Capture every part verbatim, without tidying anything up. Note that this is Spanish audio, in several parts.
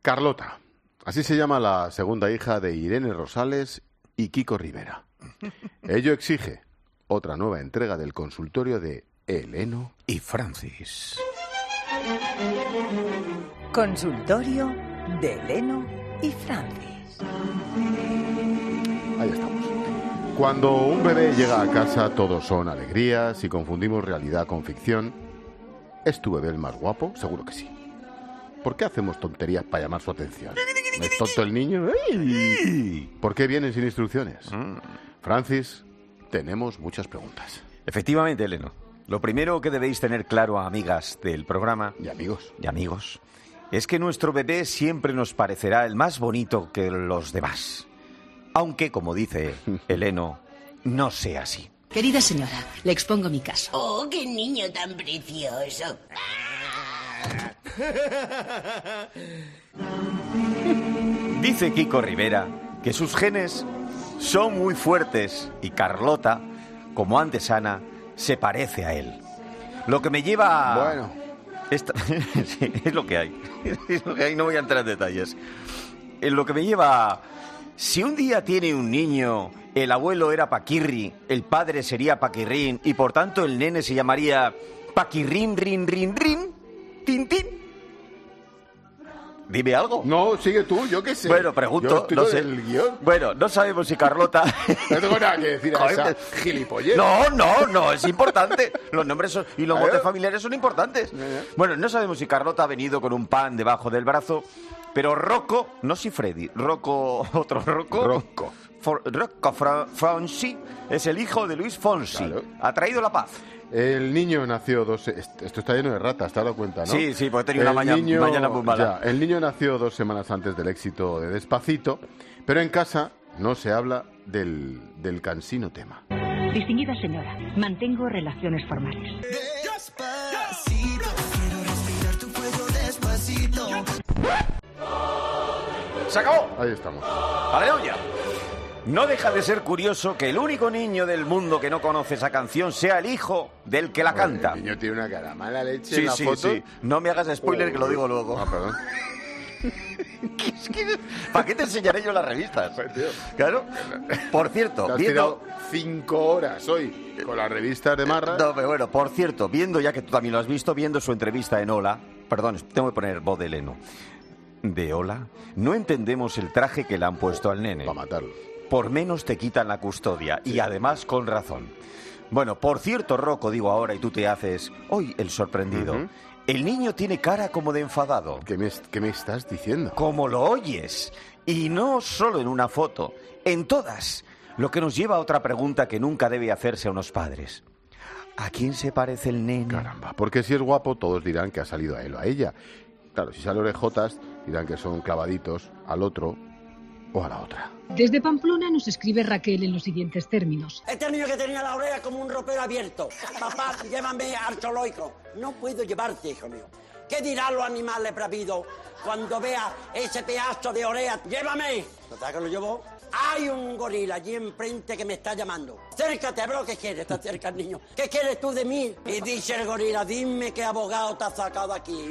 Carlota. Así se llama la segunda hija de Irene Rosales y Kiko Rivera. Ello exige otra nueva entrega del consultorio de Eleno y Francis. Consultorio de Eleno y Francis. Ahí estamos. Cuando un bebé llega a casa, todos son alegrías. Si confundimos realidad con ficción, ¿es tu bebé el más guapo? Seguro que sí. ¿Por qué hacemos tonterías para llamar su atención? ¿No es tonto el niño? ¡Ay! ¿Por qué vienen sin instrucciones? Francis, tenemos muchas preguntas. Efectivamente, Eleno. Lo primero que debéis tener claro, amigas del programa... Y amigos. Y amigos. Es que nuestro bebé siempre nos parecerá el más bonito que los demás. Aunque, como dice Eleno, no sea así. Querida señora, le expongo mi caso. ¡Oh, qué niño tan precioso! Dice Kiko Rivera que sus genes son muy fuertes y Carlota, como antes Ana, se parece a él. Lo que me lleva a... Bueno. Esta... sí, es lo que hay. Es lo que hay, no voy a entrar en detalles. Es lo que me lleva a... Si un día tiene un niño, el abuelo era Paquirri, el padre sería Paquirrín y por tanto el nene se llamaría Paquirrín, rin, rin, rin, tin, tin. Dime algo. No, sigue tú, yo qué sé. Bueno, pregunto, no sé. El guión. Bueno, no sabemos si Carlota... No tengo nada que decir a esa gilipollez. No, no, no, es importante. Los nombres son, y los motes familiares son importantes. Bueno, no sabemos si Carlota ha venido con un pan debajo del brazo, pero Rocco, no si Freddy, Rocco, otro Rocco... Rocco. For, Rocco Fra, Fonsi es el hijo de Luis Fonsi. Claro. Ha traído la paz. El niño nació dos... Esto está lleno de ratas, ¿te has dado cuenta, no? Sí, sí, porque he tenido una mañana, niño, mañana muy mala. Ya, el niño nació dos semanas antes del éxito de Despacito, pero en casa no se habla del, del cansino tema. Distinguida señora, mantengo relaciones formales. Despacito, quiero respirar tu fuego despacito. ¡Se acabó! Ahí estamos. ¡Aleluya! No deja de ser curioso que el único niño del mundo que no conoce esa canción sea el hijo del que la Bueno, canta. El niño tiene una cara mala leche Sí, en la sí, foto. sí. No me hagas spoiler, oh, que lo digo luego. Ah, perdón. ¿Para qué te enseñaré yo las revistas? Claro. Por cierto, Te has viendo... tirado cinco horas hoy con las revistas de Marra. No, pero bueno, por cierto, viendo, ya que tú también lo has visto, viendo su entrevista en Hola... Perdón, tengo que poner voz de Eleno. De Hola, no entendemos el traje que le han puesto al nene. Para matarlo. Por menos te quitan la custodia, sí. Y además con razón. Bueno, por cierto, Rocco, digo ahora, y tú te haces hoy el sorprendido. Uh-huh. El niño tiene cara como de enfadado. ¿Qué me, qué me estás diciendo? Como lo oyes. Y no solo en una foto, en todas. Lo que nos lleva a otra pregunta que nunca debe hacerse a unos padres. ¿A quién se parece el nene? Caramba, porque si es guapo, todos dirán que ha salido a él o a ella. Claro, si sale orejotas, dirán que son clavaditos al otro o a la otra. Desde Pamplona nos escribe Raquel en los siguientes términos. Este niño que tenía la oreja como un ropero abierto. Papá, llévame al zoológico. No puedo llevarte, hijo mío. ¿Qué dirán los animales bravidos cuando vea ese pedazo de oreja? ¡Llévame! ¿No sabes que lo llevó? Hay un gorila allí enfrente que me está llamando. Acércate, bro, ¿qué quieres? Está cerca el niño. ¿Qué quieres tú de mí? Y dice el gorila, dime qué abogado te has sacado aquí.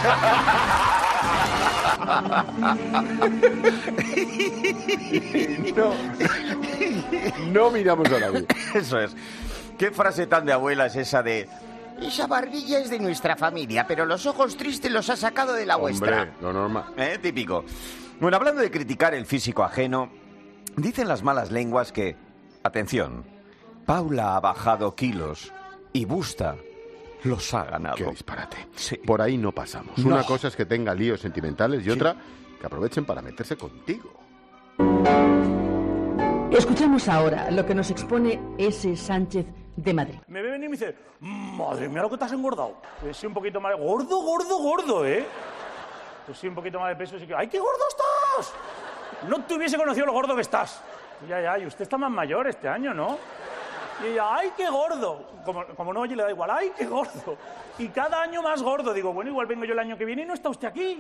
No, no miramos a nadie. Eso es. ¿Qué frase tan de abuela es esa de... Esa barbilla es de nuestra familia, pero los ojos tristes los ha sacado de la Hombre, vuestra? lo normal. ¿Eh? Típico. Bueno, hablando de criticar el físico ajeno, dicen las malas lenguas que... Atención, Paula ha bajado kilos y Busta los ha ganado. Qué disparate. Sí. Por ahí no pasamos. No. Una cosa es que tenga líos sentimentales y sí. Otra que aprovechen para meterse contigo. Escuchamos ahora lo que nos expone ese Sánchez de Madrid. Me ve venir y me dice, madre mía lo que te has engordado. Pues sí, un poquito más de... Gordo, gordo, gordo, ¿eh? Pues sí, un poquito más de peso. Sí que... ¡Ay, qué gordo estás! No te hubiese conocido lo gordo que estás. Y ya, ya, y usted está más mayor este año, ¿no? Y ella, ¡ay, qué gordo! Como, como no oye, le da igual, ¡ay, qué gordo! Y cada año más gordo. Digo, bueno, igual vengo yo el año que viene y no está usted aquí.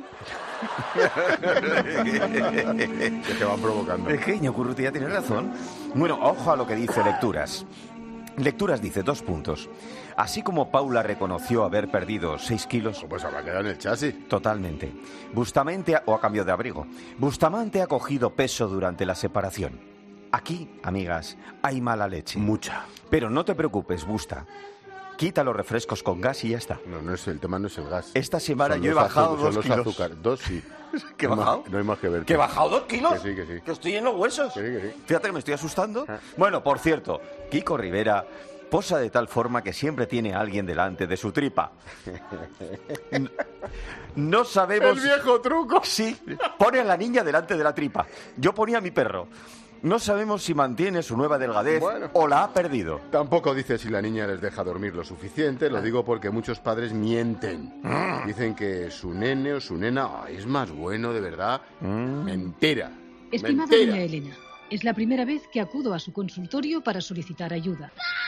Que te van provocando. Pequeño, Curruti, ya tienes razón. Bueno, ojo a lo que dice Lecturas. Lecturas dice, dos puntos. Así como Paula reconoció haber perdido seis kilos... Pues habrá quedado en el chasis. Totalmente. Bustamante, ha, o a cambio de abrigo. Bustamante ha cogido peso durante la separación. Aquí, amigas, hay mala leche. Mucha. Pero no te preocupes, Busta. Quita los refrescos con gas y ya está. No, no es el tema, no es el gas. Esta semana Son yo he los bajado azu- dos son los kilos. azúcar. Dos sí. ¿Qué he No hay bajado? más- No hay más que ver. ¿Que he bajado dos kilos? Que sí, que sí. ¿Que estoy en los huesos? Que sí, que sí. Fíjate que me estoy asustando. Ah. Bueno, por cierto, Kiko Rivera posa de tal forma que siempre tiene a alguien delante de su tripa. N- No sabemos... El viejo truco. Sí, pone a la niña delante de la tripa. Yo ponía a mi perro. No sabemos si mantiene su nueva delgadez Bueno. o la ha perdido. Tampoco dice si la niña les deja dormir lo suficiente. Lo digo porque muchos padres mienten. Dicen que su nene o su nena "Ay, es más bueno, de verdad". Mentira. Estimada Mentira. doña Elena, es la primera vez que acudo a su consultorio para solicitar ayuda.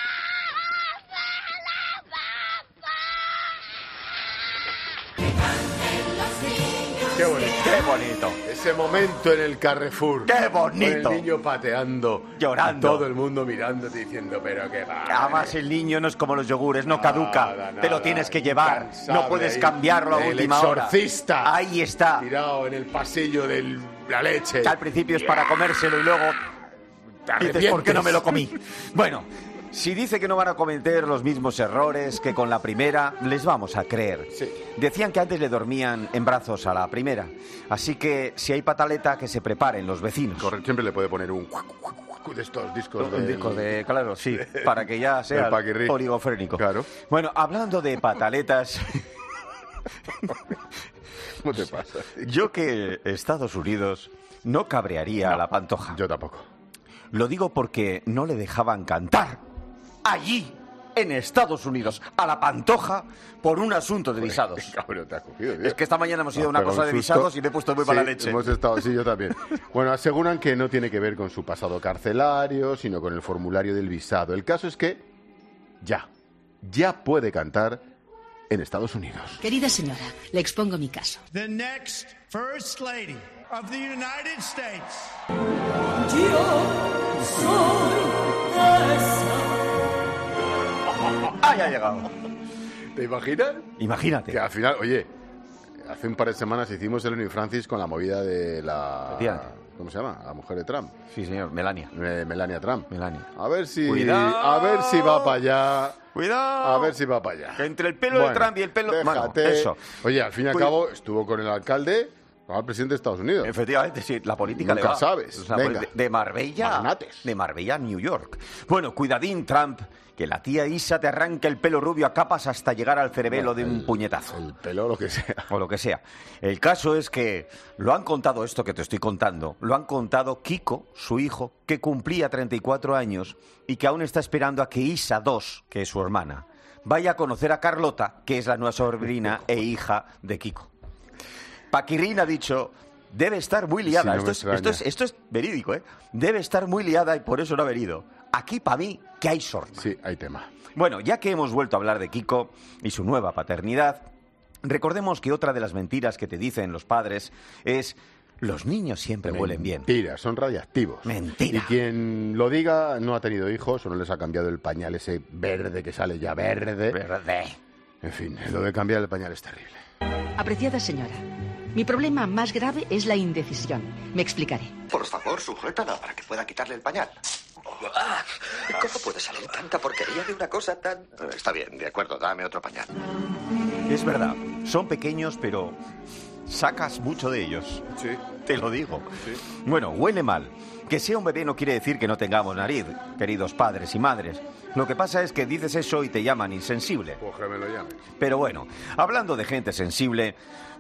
Qué bonito. ¡Qué bonito! Ese momento en el Carrefour. ¡Qué bonito! Con el niño pateando. Llorando. Y todo el mundo mirándote diciendo, pero qué va. Además, el niño no es como los yogures, no caduca. Nada, nada. Te lo tienes que llevar. Incansable No puedes ahí. cambiarlo a El última hora. exorcista. Ahí está. Tirado en el pasillo de la leche. Que al principio es para comérselo y luego dices, ¿por qué no me lo comí? Bueno, si dice que no van a cometer los mismos errores que con la primera, les vamos a creer. Sí. Decían que antes le dormían en brazos a la primera. Así que si hay pataleta, que se preparen los vecinos. Correcto, siempre le puede poner un cuac, cuac, cuac de estos discos Un de... disco de, claro, sí, para que ya sea del paquirrí. oligofrénico. Claro. Bueno, hablando de pataletas, ¿Cómo te pasa? yo que Estados Unidos no cabrearía a la Pantoja. Yo tampoco. Lo digo porque no le dejaban cantar allí, en Estados Unidos, a la Pantoja por un asunto de visados. Cabrón, te has cogido, tío. Es que esta mañana hemos ido a Nos una pega cosa un de susto. visados y me he puesto muy Sí, mala leche. Hemos estado, sí, yo también. Bueno, aseguran que no tiene que ver con su pasado carcelario, sino con el formulario del visado. El caso es que ya, ya puede cantar en Estados Unidos. Querida señora, le expongo mi caso. The next First Lady of the United States. ¡Ah, ya ha llegado! ¿Te imaginas? Imagínate. Que al final, oye, hace un par de semanas hicimos el Elena y Francis con la movida de la... Efectivamente. ¿Cómo se llama? La mujer de Trump. Sí, señor, Melania. Eh, Melania Trump. Melania. A ver si... Cuidado. A ver si va para allá. ¡Cuidado! A ver si va para allá. Que entre el pelo de Trump y el pelo... Bueno, Déjate. eso. Oye, al fin y al Cuid- cabo, estuvo con el alcalde, con el presidente de Estados Unidos. Efectivamente, sí, la política Nunca le va. sabes. O sea, Venga. De, de Marbella. Magnates. De Marbella a New York. Bueno, cuidadín, Trump, que la tía Isa te arranca el pelo rubio a capas hasta llegar al cerebelo de un El- puñetazo. El pelo, lo que sea. O lo que sea. El caso es que lo han contado esto que te estoy contando. Lo han contado Kiko, su hijo, que cumplía treinta y cuatro años y que aún está esperando a que Isa dos, que es su hermana, vaya a conocer a Carlota, que es la nueva sobrina e hija de Kiko. Paquirrín ha dicho, debe estar muy liada. Sí, no esto, me es, extraña. esto, es, esto es verídico, ¿eh? Debe estar muy liada y por eso no ha venido. Aquí, para mí, que hay sorna. Sí, hay tema. Bueno, ya que hemos vuelto a hablar de Kiko y su nueva paternidad, recordemos que otra de las mentiras que te dicen los padres es los niños siempre huelen bien. Mentira, son radiactivos. Mentira. Y quien lo diga no ha tenido hijos o no les ha cambiado el pañal ese verde que sale ya verde. Verde. En fin, lo de cambiar el pañal es terrible. Apreciada señora, mi problema más grave es la indecisión. Me explicaré. Por favor, sujétala para que pueda quitarle el pañal. ¿Cómo puede salir tanta porquería de una cosa tan...? Está bien, de acuerdo, dame otro pañal. Es verdad, son pequeños, pero sacas mucho de ellos. Sí. Te lo digo. Bueno, huele mal. Que sea un bebé no quiere decir que no tengamos nariz, queridos padres y madres. Lo que pasa es que dices eso y te llaman insensible. Pues que me lo llames. Pero bueno, hablando de gente sensible,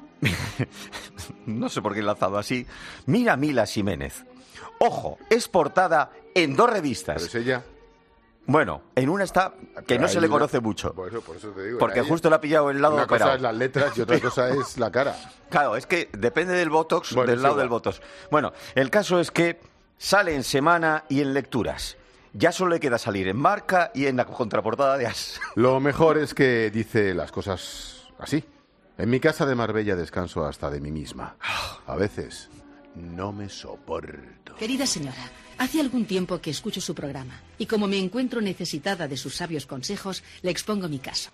no sé por qué he lanzado así, mira a Mila Jiménez. Ojo, es portada en dos revistas. Pero es ella. Bueno, en una está que Pero no se hay le una- conoce mucho. Por eso, por eso te digo. Porque era ella. justo le ha pillado el lado Una operado. cosa es las letras y otra cosa es la cara. Claro, es que depende del botox, Bueno, del es lado igual. del botox. Bueno, el caso es que sale en Semana y en Lecturas. Ya solo le queda salir en Marca y en la contraportada de As. Lo mejor es que dice las cosas así. En mi casa de Marbella descanso hasta de mí misma. A veces no me soporto. Querida señora, hace algún tiempo que escucho su programa y como me encuentro necesitada de sus sabios consejos, le expongo mi caso.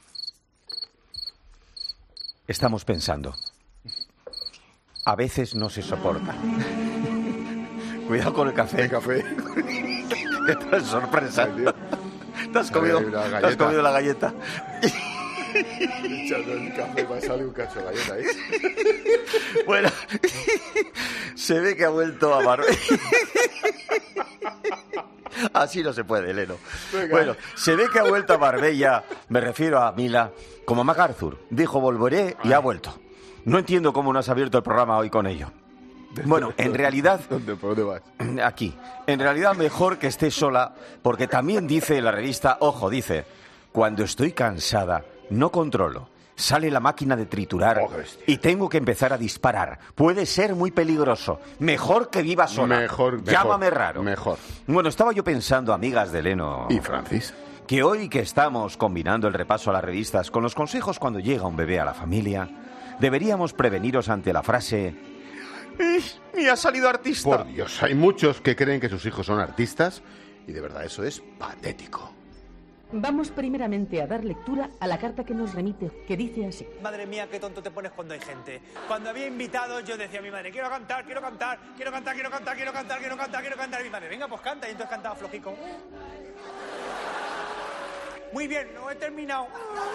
Estamos pensando. A veces no se soporta. Cuidado con el café. El café. ¿Qué tal sorpresa? Ay, tío. ¿Te has comido, la ¿te has comido la galleta? Echando el café, me sale un cacho de galleta, ¿eh? Bueno, se ve que ha vuelto a Marbella. Así no se puede, Leno. Venga. Bueno, se ve que ha vuelto a Marbella, me refiero a Mila, como MacArthur. Dijo, volveré y ha vuelto. No entiendo cómo no has abierto el programa hoy con ello. Bueno, en realidad... ¿Dónde, ¿Por dónde vas? Aquí. En realidad mejor que esté sola, porque también dice en la revista, ojo, dice, cuando estoy cansada, no controlo. Sale la máquina de triturar Oh, bestia. y tengo que empezar a disparar. Puede ser muy peligroso. Mejor que viva sola. Mejor, mejor. Llámame raro. Mejor. Bueno, estaba yo pensando, amigas de Leno... ¿Y Francis? Que hoy que estamos combinando el repaso a las revistas con los consejos cuando llega un bebé a la familia, deberíamos preveniros ante la frase... ¡Me ha salido artista! Por Dios, hay muchos que creen que sus hijos son artistas y de verdad eso es patético. Vamos primeramente a dar lectura a la carta que nos remite, que dice así. Madre mía, qué tonto te pones cuando hay gente. Cuando había invitados, yo decía a mi madre, quiero cantar, quiero cantar, quiero cantar, quiero cantar, quiero cantar, quiero cantar, quiero cantar. Y mi madre, venga, pues canta. Y entonces cantaba flojico. Muy bien, no he terminado.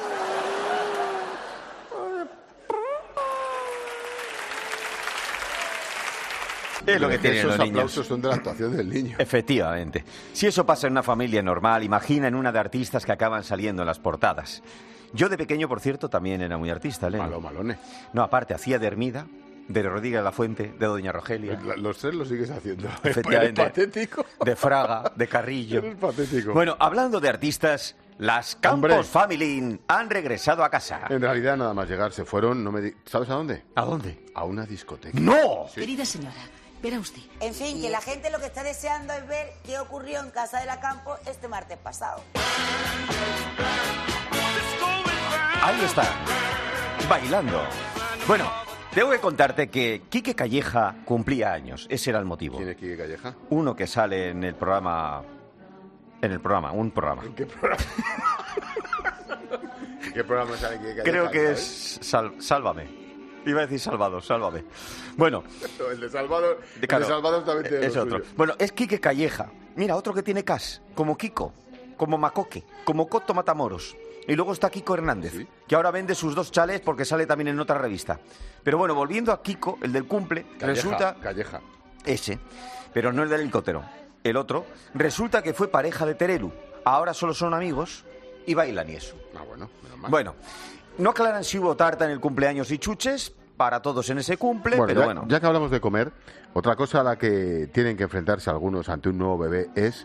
Es lo que tienen Esos los niños. aplausos son de la actuación del niño. Efectivamente. Si eso pasa en una familia normal, imagina en una de artistas que acaban saliendo en las portadas. Yo de pequeño, por cierto, también era muy artista, Leno. Malo, malone. No, aparte, hacía de Hermida, de Rodríguez de la Fuente, de Doña Rogelia. La- Los tres lo sigues haciendo. Efectivamente. Es patético. De Fraga, de Carrillo. Es patético. Bueno, hablando de artistas, las Campos Hombre. Family han regresado a casa. En realidad, nada más llegar, se fueron, no me di- ¿sabes a dónde? ¿A dónde? A una discoteca. ¡No! Sí. Querida señora, verá usted. En fin, que la gente lo que está deseando es ver qué ocurrió en Casa de la Campo este martes pasado. Ahí está, bailando. Bueno, tengo que contarte que Quique Calleja cumplía años. Ese era el motivo. ¿Quién es Quique Calleja? Uno que sale en el programa... En el programa, un programa. ¿En qué programa? ¿En qué programa sale Quique Calleja? Creo que ¿sabes? es Sal- Sálvame. Iba a decir Salvador, Sálvame. Bueno, No, el de Salvador, el claro, de Salvador también tiene es lo otro. suyo. Bueno, es Quique Calleja. Mira, otro que tiene cas, como Kiko, como Macoque, como Coto Matamoros. Y luego está Kiko Hernández, ¿Sí? que ahora vende sus dos chales porque sale también en otra revista. Pero bueno, volviendo a Kiko, el del cumple, Calleja, resulta... Calleja. Ese, pero no el del helicóptero. El otro, resulta que fue pareja de Terelu. Ahora solo son amigos y bailan y eso. Ah, bueno, menos mal. Bueno, no aclaran si hubo tarta en el cumpleaños y chuches para todos en ese cumple, Bueno, pero ya, bueno. ya que hablamos de comer, otra cosa a la que tienen que enfrentarse algunos ante un nuevo bebé es...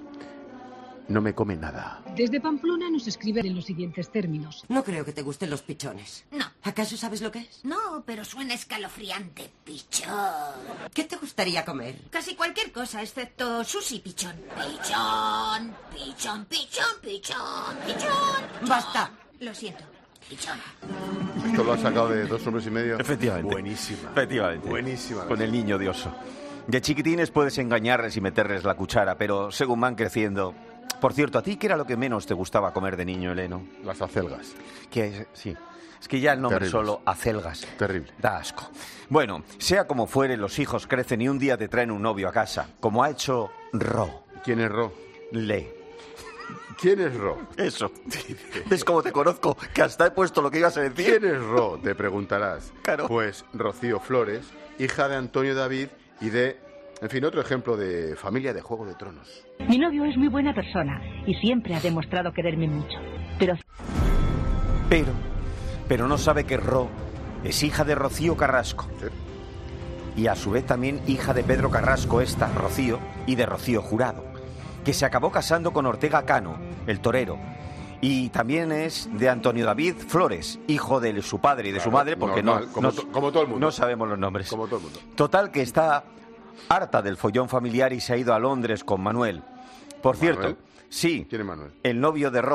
No me come nada. Desde Pamplona nos escriben en los siguientes términos. No creo que te gusten los pichones. No. ¿Acaso sabes lo que es? No, pero suena escalofriante. Pichón. ¿Qué te gustaría comer? Casi cualquier cosa, excepto sushi pichón. Pichón, pichón, pichón, pichón, pichón. Basta. Lo siento. Pichón. Esto lo ha sacado de Dos hombres y medio. Efectivamente. Buenísima. Efectivamente. Buenísima. Con el niño dioso. De chiquitines puedes engañarles y meterles la cuchara, pero según van creciendo... Por cierto, ¿a ti qué era lo que menos te gustaba comer de niño, Eleno? Las acelgas. Que es, sí. Es que ya el nombre Terribles. solo, acelgas. Terrible. Da asco. Bueno, sea como fuere, los hijos crecen y un día te traen un novio a casa, como ha hecho Ro. ¿Quién es Ro? Le. ¿Quién es Ro? Eso. ¿Ves cómo te conozco? Que hasta he puesto lo que ibas a decir. ¿Quién es Ro? Te preguntarás. Claro. Pues Rocío Flores, hija de Antonio David y de... En fin, otro ejemplo de familia de Juego de Tronos. Mi novio es muy buena persona y siempre ha demostrado quererme mucho. Pero... Pero, pero no sabe que Ro es hija de Rocío Carrasco. ¿Sí? Y a su vez también hija de Pedro Carrasco, esta, Rocío, y de Rocío Jurado, que se acabó casando con Ortega Cano, el torero. Y también es de Antonio David Flores, hijo de su padre y de Claro, su madre, porque normal, no, como no, to- como todo el mundo. no sabemos los nombres. Como todo el mundo. Total, que está harta del follón familiar y se ha ido a Londres con Manuel. Por ¿Manuel? cierto, sí, ¿Quién es Manuel? el novio de Ro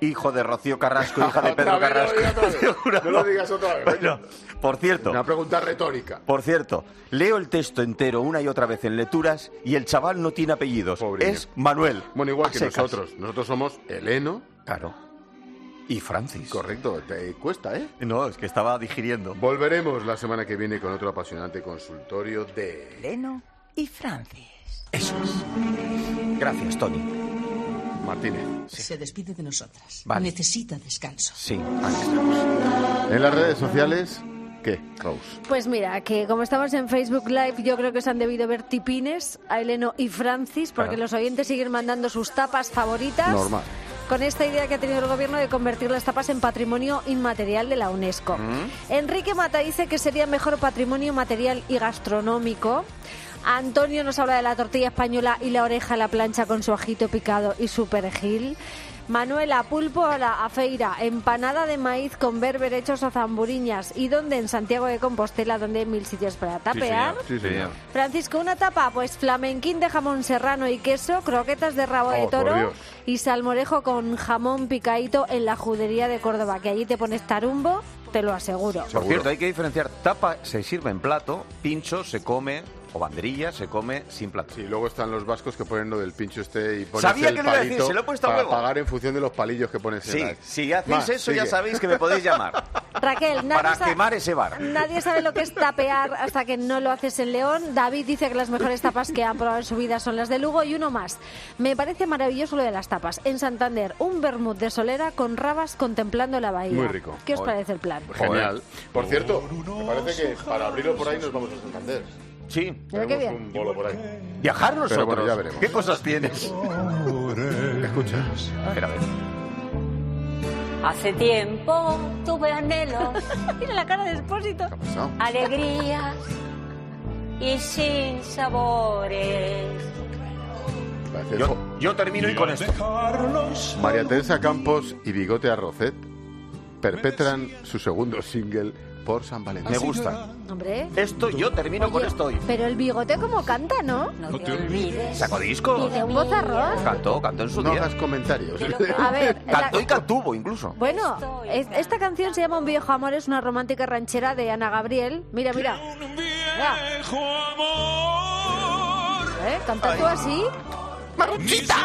hijo de Rocío Carrasco, hija de Otra Pedro vez, Carrasco. no lo digas otra vez. Te juro. No lo digas otra vez. Bueno, por cierto. Una pregunta retórica. Por cierto, leo el texto entero una y otra vez en lecturas y el chaval no tiene apellidos. Pobre es Manuel. Bueno, igual A que secas. nosotros. Nosotros somos Eleno. Claro. Y Francis. Correcto, te cuesta, ¿eh? No, es que estaba digiriendo. Volveremos la semana que viene con otro apasionante consultorio de... Eleno y Francis. Eso es. Gracias, Tony. Martínez. Se despide de nosotras. Vale. Necesita descanso. Sí, aquí estamos. En las redes sociales, ¿qué, Rose? Pues mira, que como estamos en Facebook Live, yo creo que se han debido ver tipines a Eleno y Francis, porque Claro. los oyentes siguen mandando sus tapas favoritas. Normal. Con esta idea que ha tenido el gobierno de convertir las tapas en patrimonio inmaterial de la UNESCO. ¿Mm? Enrique Mata dice que sería mejor patrimonio material y gastronómico. Antonio nos habla de la tortilla española y la oreja a la plancha con su ajito picado y su perejil. Manuela, pulpo a la afeira, empanada de maíz con berberechos o zamburiñas. ¿Y dónde? En Santiago de Compostela, donde hay mil sitios para tapear. Sí, señor. Francisco, una tapa, pues flamenquín de jamón serrano y queso, croquetas de rabo de Oh, por toro Dios. y salmorejo con jamón picadito en la judería de Córdoba, que allí te pones tarumbo, te lo aseguro. Por cierto, hay que diferenciar. Tapa se sirve en plato, pincho se come, o banderilla se come sin plato. Sí, luego están los vascos que ponen lo del pincho este y pones Sabía el que lo iba a decir, palito se lo he puesto a para huevo. pagar en función de los palillos que pones Sí, en la... si hacéis Va, eso ya sigue. sabéis que me podéis llamar. Raquel, nadie, Para sa- quemar ese bar. nadie sabe lo que es tapear hasta que no lo haces en León. David dice que las mejores tapas que han probado en su vida son las de Lugo. Y uno más. Me parece maravilloso lo de las tapas. En Santander, un vermut de solera con rabas contemplando la bahía. Muy rico. ¿Qué os Joder. parece el plan? Genial. Por cierto, me parece que para abrirlo por ahí nos vamos a Santander. Sí. Mira qué Tenemos bien. un bolo por ahí. Viajar Pero nosotros. bueno, ya veremos. ¿Qué cosas tienes? Escucha. A ver, a ver. Hace tiempo tuve anhelos, Mira la cara de Expósito. ¿Qué ha pasado? alegrías y sin sabores. Parece- Yo, yo termino y con esto. María Teresa Campos y Bigote Arrocet perpetran su segundo single por San Valentín. Me gusta. Hombre. Esto, yo termino con Oye, esto hoy. Pero el bigote como canta, ¿no? No te olvides. ¿Sacó disco? Y de un vozarrón. Cantó, cantó en su No día. hagas comentarios. A ver, la- Cantó y cantuvo incluso. Bueno, es- esta canción se llama Un viejo amor, es una romántica ranchera de Ana Gabriel. Mira, mira. Mira. ¿Eh? ¿Canta tú así? ¡Maruchita!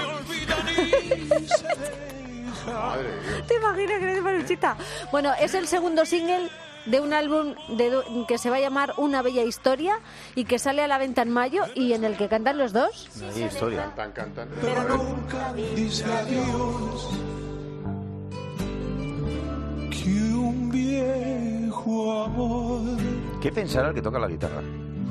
Madre mía. ¿Te imaginas que le dice Maruchita? Bueno, es el segundo single de un álbum de du- que se va a llamar Una bella historia y que sale a la venta en mayo y en el que cantan los dos. Hay historia. Cantan, cantan. Dice adiós que un viejo amor. ¿Qué pensará el que toca la guitarra?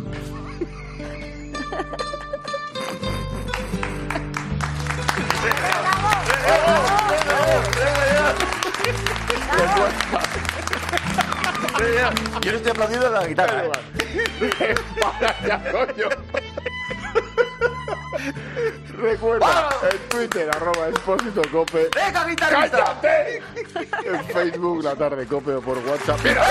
Yo le estoy aplaudiendo a la guitarra. ¿eh? Para ya, coño. Recuerda, en Twitter, arroba Expósito Cope. ¡Venga, guitarrista! ¡Cállate! En Facebook, La Tarde Cope o por WhatsApp. ¡Mira!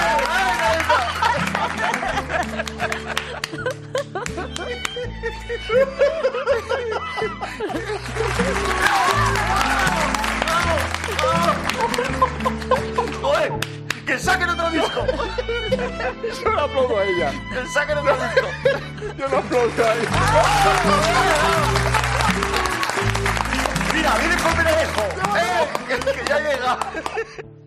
¡Joder! ¡Que saquen otro disco! Yo la aplaudo a ella. ¡Que saquen otro disco! Yo la aplaudo a ella. ¡Mira, viene con Perejo! ¡Eh! ¡Que, que ya llega!